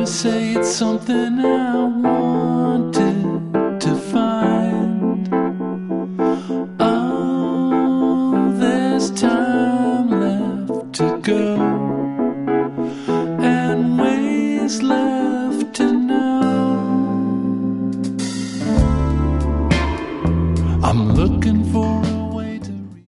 to say it's something I wanted to find. Oh, there's time.